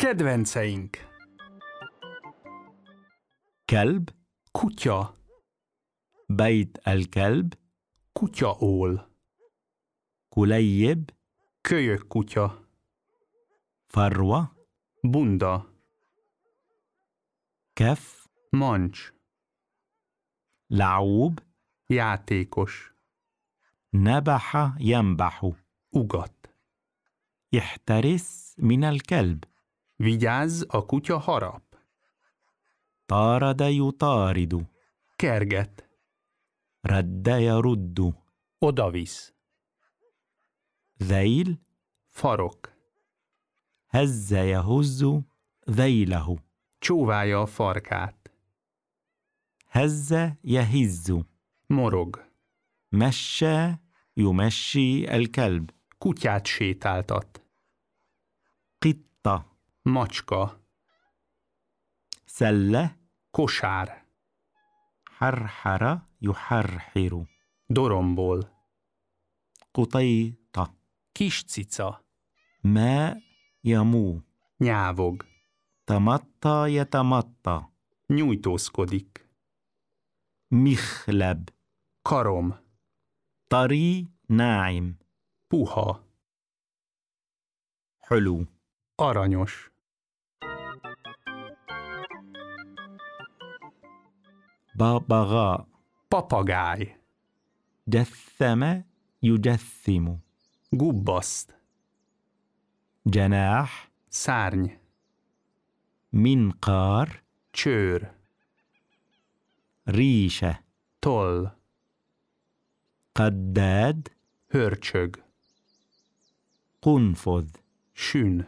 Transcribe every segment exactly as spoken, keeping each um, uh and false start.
Kedvenceink. كلب Kutya. بيت الكلب Kutyaól. كليب Kölyök kutya. فروة Bunda. كف Mancs. لعوب Játékos. نبح ينبح Ugat. احترس من الكلب Vigyázz, a kutya harap. طارد يطارد Kerget. رد يرد Odavisz. ذيل Farok. هز يهز ذيله Csóválja a farkát. هز يهز Morog. مشى يمشي الكلب Kutyát sétáltat. قطة Macska. سلة Kosár. حرحر يحرحر Dorombol. قطيطة Kis cica. ماء يمو Nyávog. تمطى يتمطى Nyújtózkodik. مخلب Karom. طري ناعم Puha. حلو Aranyos. ببغاء Papagáj. جثم يجثم Gubbaszt. جناح Szárny. منقار Csőr. ريشة Toll. قداد Hörcsög. قنفذ Sün.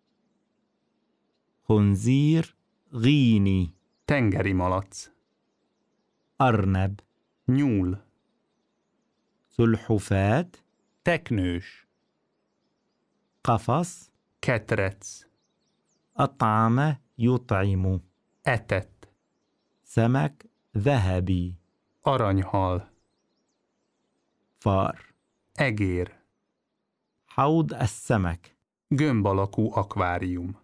خنزير غيني Tengeri malac. أرنب Nyúl. سلحفاة Teknős. قفص Ketrec. أطعم يطعم Etett. سمك ذهبي Aranyhal. فار Egér. حوض السمك Gömb alakú akvárium.